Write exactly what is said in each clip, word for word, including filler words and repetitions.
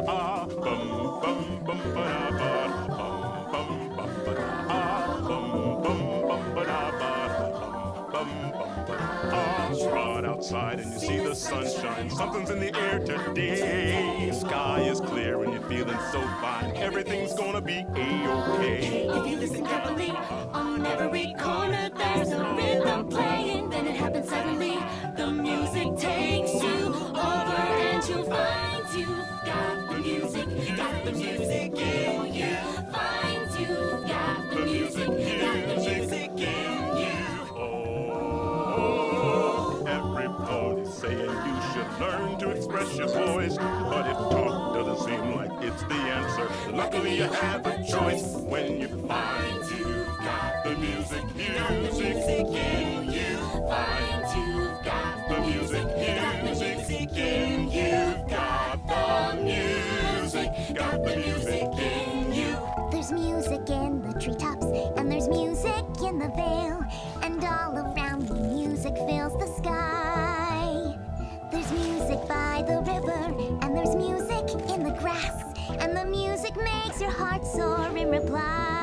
ah, bum bum bum ba ba, bum bum bum ba ah, bum bum bum ba ba, bum bum bum ba ah. Trot outside and you see the sunshine. Something's in the air today. Sky is clear and you're feeling so fine. Everything's gonna be a-okay. If you listen carefully, on every corner there's a rhythm playing. Then it happens suddenly. The music takes you over and you'll find you've got the music, got the music in you. Find you've got the music, got the music in you. Oh, everybody's saying you should learn to express your voice. But if talk doesn't seem like it's the answer, luckily you have a choice. When you find you've got the music, music in you. Find you've got the music, music in you. You've got the music, got the music in you. There's music in the treetops, and there's music in the vale, and all around me music fills the sky. There's music by the river, and there's music in the grass, and the music makes your heart soar in reply.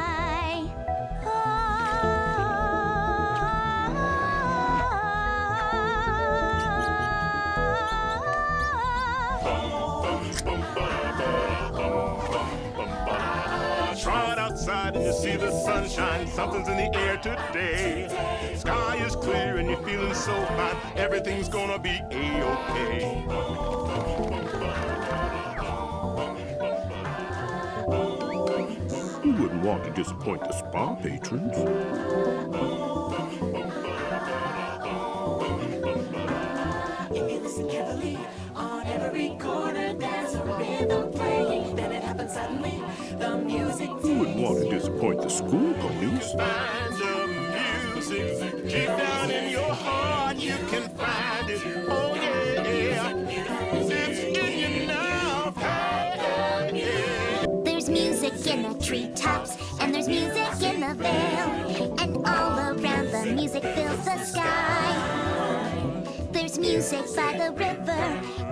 Trot outside and you see the sunshine. Something's in the air today. Sky is clear and you're feeling so fine. Everything's gonna be a-okay. Who wouldn't want to disappoint the spa patrons? If you listen carefully, on every corner there's a rhythm playing. Then it happens suddenly. The music Who wouldn't want to disappoint the school ponies? Find the music deep down in your heart. You can find it. Oh yeah, it's in you now. Hey, yeah. There's music in the treetops, and there's music in the vale, and all around the music fills the sky. There's music by the river,